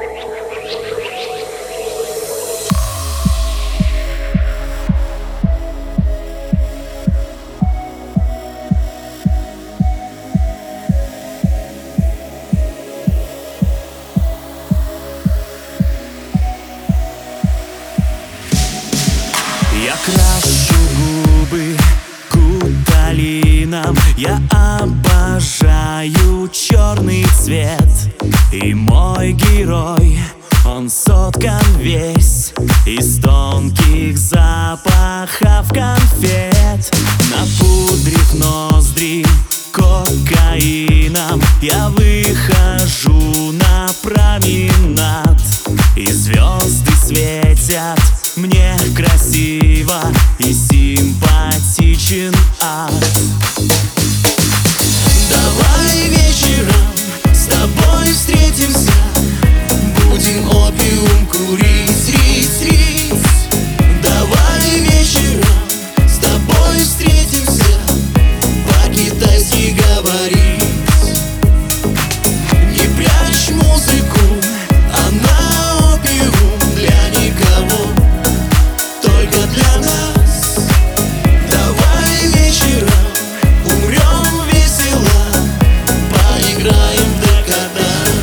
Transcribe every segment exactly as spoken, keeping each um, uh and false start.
Я крашу губы гуталином, я обожаю черный цвет. И мой герой, он соткан весь из тонких запахов конфет. Напудрив ноздри кокаином, я выхожу на променад, и звезды светят мне красиво, и симпатичен ад. Давай вечером с тобой встретимся, будем опиум курить, рить, рить. Давай вечером с тобой встретимся, по-китайски говорить. Не прячь музыку, она опиум для никого, только для нас. Давай вечером умрем весело, поиграем в декаданс.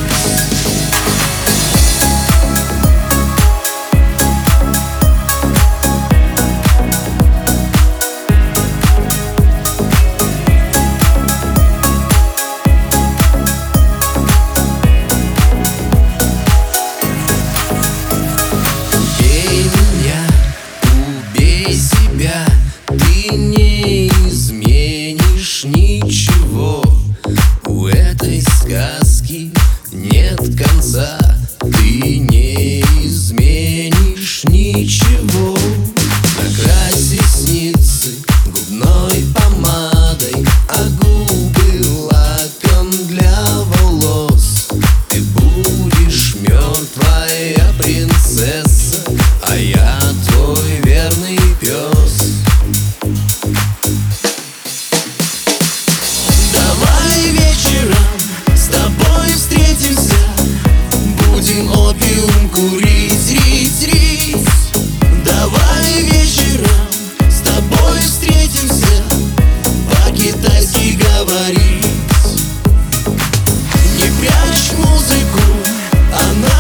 Убей меня, убей себя, ты не изменишь ничего. У этой сказки нет конца, ты не изменишь ничего. Накрась ресницы губной помадой, а губы лаком для волос. Ты будешь мертвая принцесса, а я твой верный пес. Давай вечером с тобой встретимся, будем опиум курить, рить, рить. Давай вечером с тобой встретимся, по-китайски говорить. Не прячь музыку, она